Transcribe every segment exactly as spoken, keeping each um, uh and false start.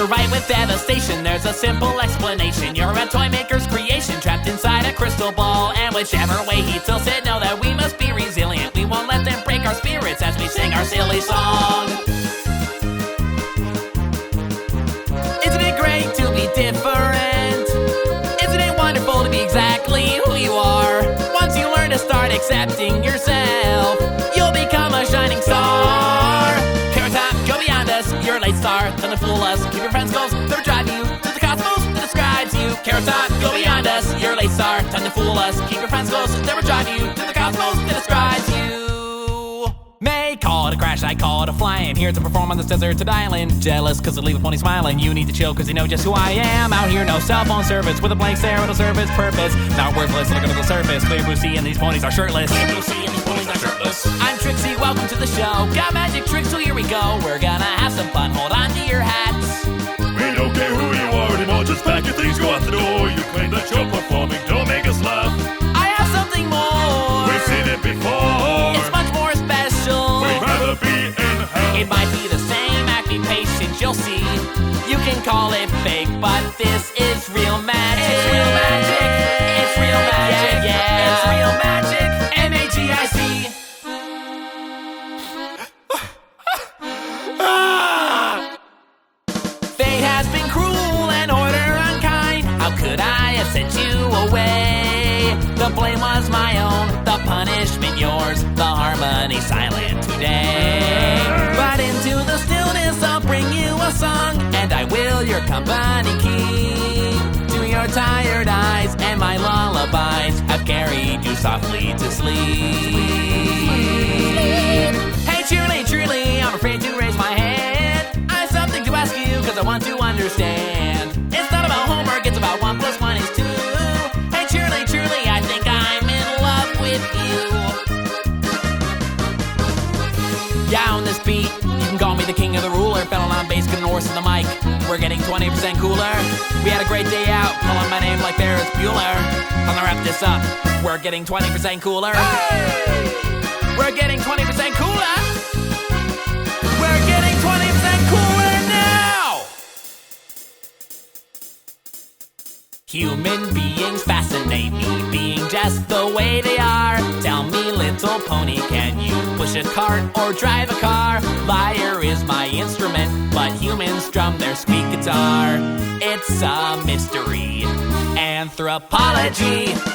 you're right with devastation. There's a simple explanation. You're a toy maker's creation, trapped inside a crystal ball. And whichever way he tilts it, know that we must be resilient. We won't let them break our spirits as we sing our silly song. Isn't it great to be different? Isn't it wonderful to be exactly who you are? Once you learn to start accepting yourself, you'll become a shining star. Carrot Top, go beyond us. You're a late star, don't fool us. Keep your friends' goals, they'll drive you to the cosmos that describes you. Carrot Top, go beyond us. You're a late star, time to fool us. Keep your friends' goals, they'll drive you to the cosmos that describes you. May call it a crash, I call it a fly. I'm here to perform on this deserted island. Jealous cause I leave a pony smiling. You need to chill cause you know just who I am. Out here no cell phone service, with a blank stare it'll serve its purpose. Not worthless, look under the surface. Clear blue sea and these ponies are shirtless. Clear blue sea and these ponies are shirtless. I'm Trixie, welcome to the show. Got magic tricks, so here we go. We're gonna have some fun, hold on to your hats. We don't care who you are anymore, just pack your things, go out the door. You claim that you're performing, don't make us laugh. I have something more. We've seen it before. It's much more special. We'd rather be in hell. It might be the same, act be patient, you'll see. You can call it fake, but this is real magic. It's real magic. It's real magic. Yeah, yeah. It's real magic. M A G I C. Fate has been cruel and order unkind. How could I have sent you away? The blame was my own, the punishment yours, the harmony silent today. But into the stillness I'll bring you a song, and I will your company keep. To your tired eyes and my lullabies have carried you softly to sleep. Hey truly, truly, I'm afraid to raise my hand. I have something to ask you cause I want to understand. It's not about homework, it's about one plus one is two. Hey truly, truly, I think I'm in love with you. Yeah, on this beat, you can call me the king of the ruler. Fell on bass, good horse in the mic. We're getting twenty percent cooler. We had a great day out, calling my name like Ferris Bueller. I'm gonna wrap this up. We're getting twenty percent cooler. Hey! We're getting twenty percent cooler. We're getting twenty percent cooler now. Human beings fascinate me, being just the way they are. Tell me, little pony, can you push a cart or drive a car? Lyre is my instrument, but humans strum their squeak guitar. It's a mystery. Anthropology.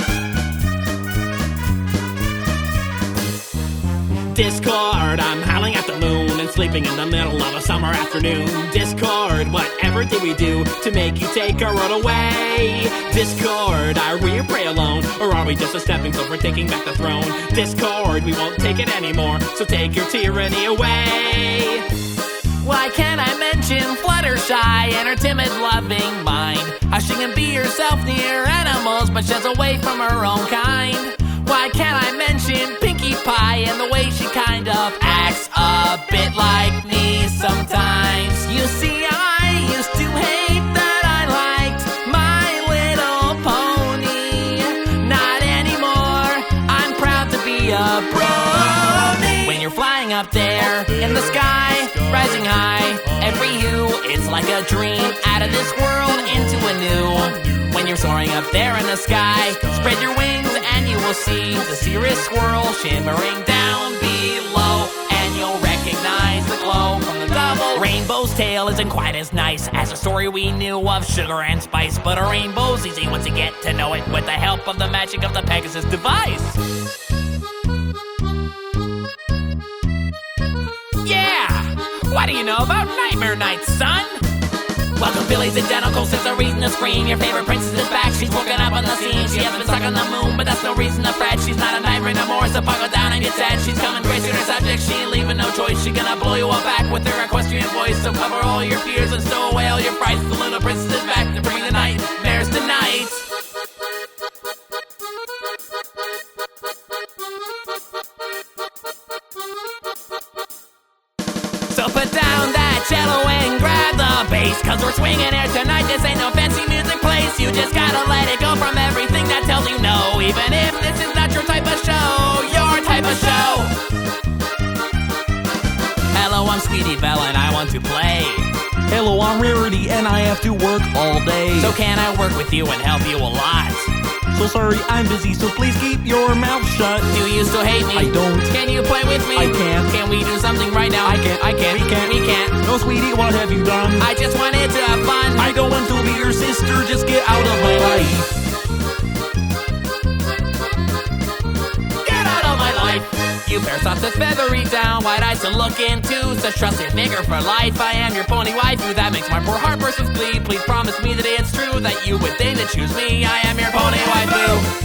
Discord, I'm howling at the moon and sleeping in the middle of a summer afternoon. Discord, whatever did we do to make you take our world away? Discord, are we your prey alone, or are we just a stepping stone for taking back the throne? Discord, we won't take it anymore, so take your tyranny away. Why can't I mention Fluttershy and her timid, loving mind? How she can be herself near animals, but she's away from her own kind. Why can't I mention Pinkie Pie and the way she kind of acts a bit like me sometimes? You see, I used to hate that I liked My Little Pony. Not anymore, I'm proud to be a brony. When you're flying up there in the sky, rising high, every hue, it's like a dream out of this world into a new. When you're soaring up there in the sky, spread your wings and you will see the cirrus swirl shimmering down below. And you'll recognize the glow from the double. Rainbow's tail isn't quite as nice as a story we knew of sugar and spice, but a rainbow's easy once you get to know it with the help of the magic of the Pegasus device. Yeah! What do you know about Nightmare Night, son? Welcome Billy's identical, since a reason to scream. Your favorite princess is back, she's woken up on the scene. She hasn't been stuck on the moon, but that's no reason to fret. She's not a nightmare no more, so buckle down and get sad. She's coming crazy with her subject, she ain't leaving no choice. She gonna blow you all back with her equestrian voice. So cover all your fears and stow away all your frights. The little princess is back to bring the nightmares tonight. So put down that cello and grab the bass, cause we're swinging here tonight, this ain't no fancy music place. You just gotta let it go from everything that tells you no. Even if this is not your type of show, your type of show. Hello, I'm Sweetie Belle and I want to play. Hello, I'm Rarity, and I have to work all day. So can I work with you and help you a lot? So sorry, I'm busy, so please keep your mouth shut. Do you still hate me? I don't. Can you play with me? I can't. Can we do something right now? I can't. I can't. We can't. We can't. No, sweetie, what have you done? I just wanted to have fun. I don't want to be your sister, just get out of my life. Get out of my life. You pair soft as feathery down, wide eyes to look into, such trusted nigger for life. I am your pony waifu, that makes my poor heart burst with glee. Please promise me that it's true, that you would deign to choose me. I am your pony waifu.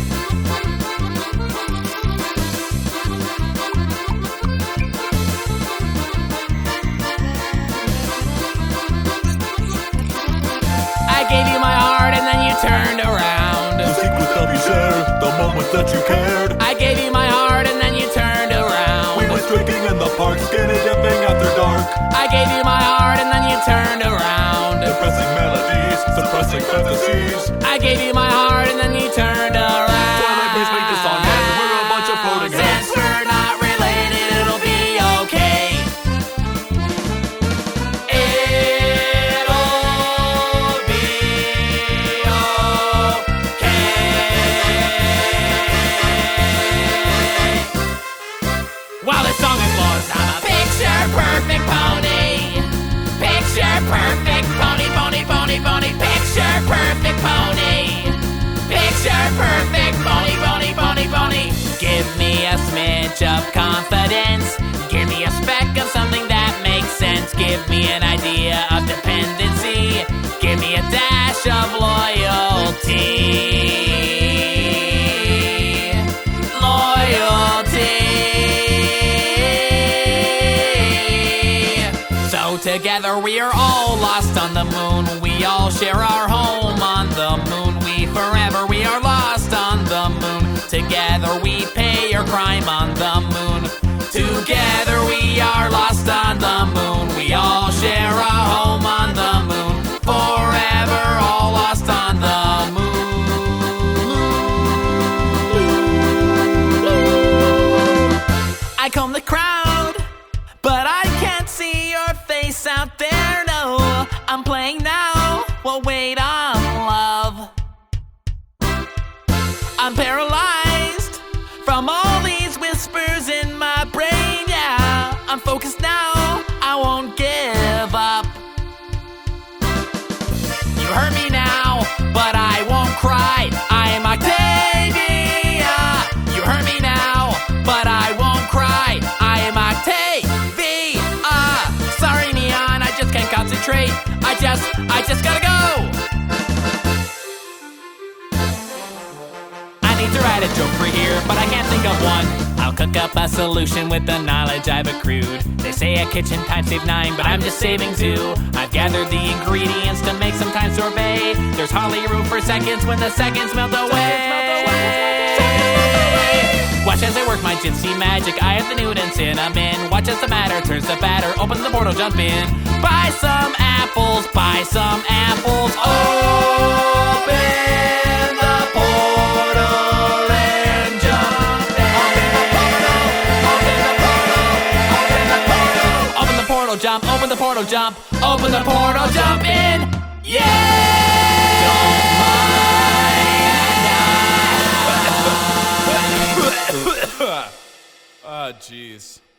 I gave you my heart and then you turned around. The secret that we shared, the moment that you cared. I gave you my heart and then you turned around. We went drinking in the park, skinny dipping after dark. I gave you my heart and then you turned around. Depressing melodies, suppressing fantasies. I gave you my heart and then you turned around. Twilight, please make this song end. We're a bunch of floating heads. Since we're not related, it'll be okay. It'll be okay. While this song is lost, I'm a picture perfect pony. Picture perfect pony, pony, pony, pony. Picture perfect pony. Picture perfect pony, pony, pony, pony. Give me a smidge of confidence. Give me a speck of something that makes sense. Give me an idea of dependency. Give me a dash of loyalty. Loyalty. So together we are all lost on the moon. We all share our home on the moon. We forever, we are lost on the moon. Together we pay your crime on the moon. Together we are lost on the moon. We all share a home on the moon. Forever all lost on the moon. I comb the crowd, but I can't see your face out there, no. I'm playing now, well wait on love. I'm paralyzed from all these whispers in my brain, yeah. I'm focused now, I won't give up. You hurt me now, but I won't cry. I'm Octavia. You hurt me now, but I won't cry. I'm Octavia. Sorry, Neon, I just can't concentrate. I just, I just gotta go. I need to write a joke for here, but I can't think of one. I'll cook up a solution with the knowledge I've accrued. They say a kitchen time save nine, but I'm just saving two. I've gathered the ingredients to make some time sorbet. There's hardly room for seconds when the seconds melt away. Watch as I work my gypsy magic. I have the nude and cinnamon. Watch as the matter turns to batter. Open the portal, jump in. Buy some apples, buy some apples. Open the portal and jump in. Open the portal, jump. Open the portal, jump. Open the portal, jump in. Yeah! Don't mind. Ah, jeez.